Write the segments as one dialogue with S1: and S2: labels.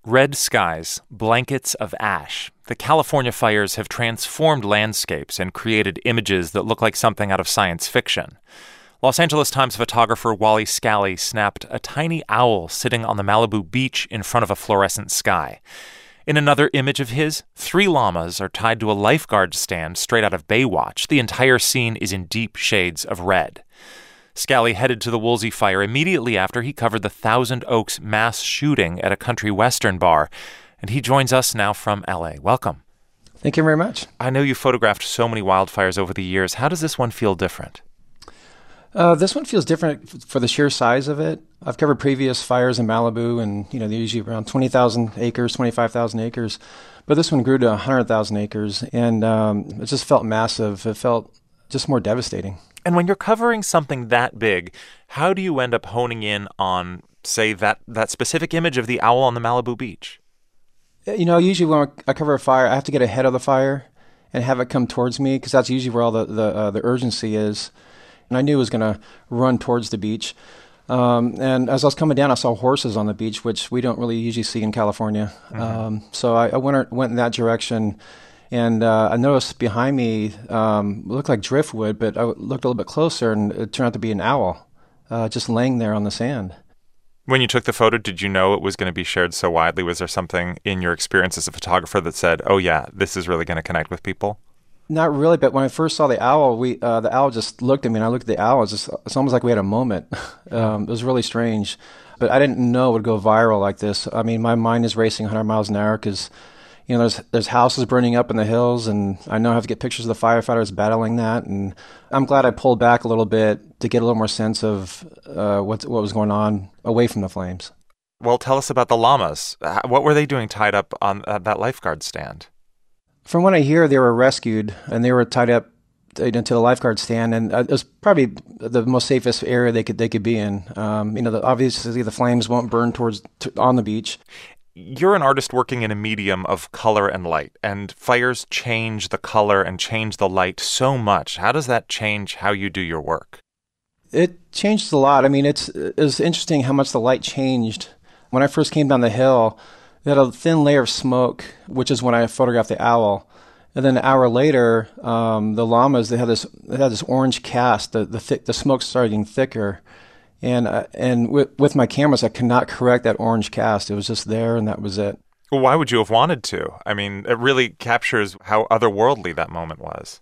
S1: Red skies, blankets of ash. The California fires have transformed landscapes and created images that look like something out of science fiction. Los Angeles Times photographer Wally Scally snapped a tiny owl sitting on the Malibu beach in front of a fluorescent sky. In another image of his, 3 llamas are tied to a lifeguard stand straight out of Baywatch. The entire scene is in deep shades of red. Scally headed to the Woolsey fire immediately after he covered the Thousand Oaks mass shooting at a country western bar, and he joins us now from L.A. Welcome.
S2: Thank you very much.
S1: I know you've photographed so many wildfires over the years. How does this one feel different?
S2: This one feels different for the sheer size of it. I've covered previous fires in Malibu, and they're usually around 20,000 acres, 25,000 acres. But this one grew to 100,000 acres, and it just felt massive. It felt just more devastating.
S1: And when you're covering something that big, how do you end up honing in on, say, that specific image of the owl on the Malibu beach?
S2: Usually when I cover a fire, I have to get ahead of the fire and have it come towards me, because that's usually where all the urgency is. And I knew it was going to run towards the beach. And as I was coming down, I saw horses on the beach, which we don't really usually see in California. Mm-hmm. So I went in that direction. And I noticed behind me it looked like driftwood, but I looked a little bit closer, and it turned out to be an owl just laying there on the sand.
S1: When you took the photo, did you know it was going to be shared so widely? Was there something in your experience as a photographer that said, oh, yeah, this is really going to connect with people?
S2: Not really, but when I first saw the owl, the owl just looked at me, and I looked at the owl. It's almost like we had a moment. It was really strange. But I didn't know it would go viral like this. I mean, my mind is racing 100 miles an hour because there's houses burning up in the hills, and I know I have to get pictures of the firefighters battling that. And I'm glad I pulled back a little bit to get a little more sense of what was going on away from the flames.
S1: Well, tell us about the llamas. What were they doing tied up on that lifeguard stand?
S2: From what I hear, they were rescued, and they were tied up to the lifeguard stand, and it was probably the most safest area they could be in. Obviously the flames won't burn on the beach.
S1: You're an artist working in a medium of color and light, and fires change the color and change the light so much. How does that change how you do your work?
S2: It changed a lot. I mean, it was interesting how much the light changed. When I first came down the hill, they had a thin layer of smoke, which is when I photographed the owl. And then an hour later, the llamas, they had this orange cast. The smoke started getting thicker. And with my cameras, I could not correct that orange cast. It was just there, and that was it.
S1: Well, why would you have wanted to? I mean, it really captures how otherworldly that moment was.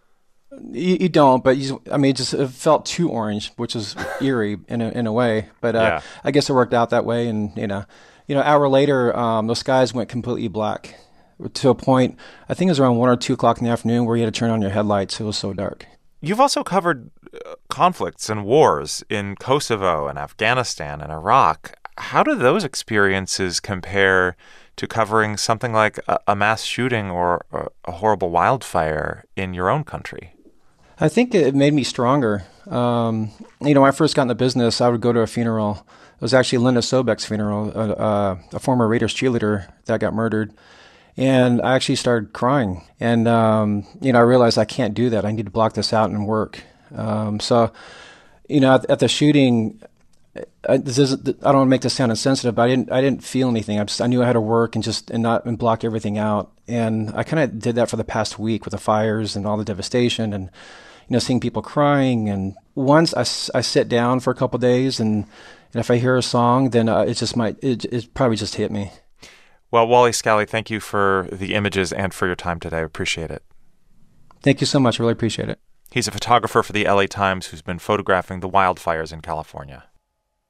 S2: You don't, but it felt too orange, which is eerie in a way. But
S1: yeah.
S2: I guess it worked out that way. And an hour later, the skies went completely black to a point. I think it was around 1 or 2 o'clock in the afternoon where you had to turn on your headlights. It was so dark.
S1: You've also covered conflicts and wars in Kosovo and Afghanistan and Iraq. How do those experiences compare to covering something like a mass shooting or a horrible wildfire in your own country?
S2: I think it made me stronger. When I first got in the business, I would go to a funeral. It was actually Linda Sobek's funeral, a former Raiders cheerleader that got murdered. And I actually started crying. And, I realized I can't do that. I need to block this out and work. At the shooting, I don't want to make this sound insensitive, but I didn't feel anything. I knew I had to work and block everything out. And I kind of did that for the past week with the fires and all the devastation and, seeing people crying. And once I sit down for a couple of days and if I hear a song, then it probably just hit me.
S1: Well, Wally Scally, thank you for the images and for your time today. I appreciate it.
S2: Thank you so much. I really appreciate it.
S1: He's a photographer for the LA Times who's been photographing the wildfires in California.